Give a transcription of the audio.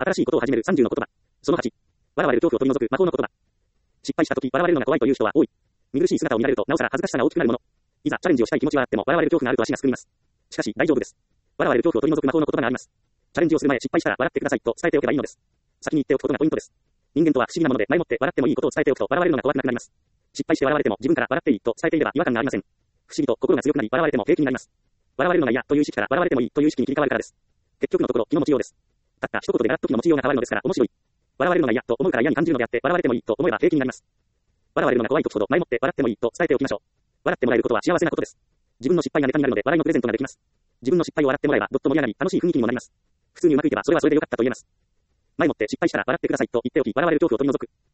新しいことを始める30の言葉。その8。笑われる恐怖を取り除く魔法の言葉。失敗したとき、笑われるのが怖いという人は多い。見苦しい姿を見られると、なおさら恥ずかしさが大きくなるもの。いざ、チャレンジをしたい気持ちはあっても、笑われる恐怖があると足がすくみます。しかし、大丈夫です。笑われる恐怖を取り除く魔法の言葉があります。チャレンジをする前、失敗したら笑ってくださいと伝えておけばいいのです。先に言っておくことがポイントです。人間とは不思議なもので、前もって笑ってもいいことを伝えておくと、笑われるのが怖くなくなります。失敗して笑われても、自分から笑っていいと伝えていれば違和感がありません。不思議と心が強くなり、笑われても平気になります。笑われるのが嫌という意識から笑われてもいいという意識に切り替わるからです。結局のところ、気の持ちようです。たった一言で笑っときの持ちようが変わるのですから面白い。笑われるのが嫌と思うから嫌に感じるのであって、笑われてもいいと思えば平気になります。笑われるのが怖い時ほど前もって笑ってもいいと伝えておきましょう。笑ってもらえることは幸せなことです。自分の失敗がネタになるので笑いのプレゼントができます。自分の失敗を笑ってもらえばどっと盛り上がり楽しい雰囲気にもなります。普通にうまくいけばそれはそれで良かったと言えます。前もって失敗したら笑ってくださいと言っておき、笑われる恐怖を取り除く。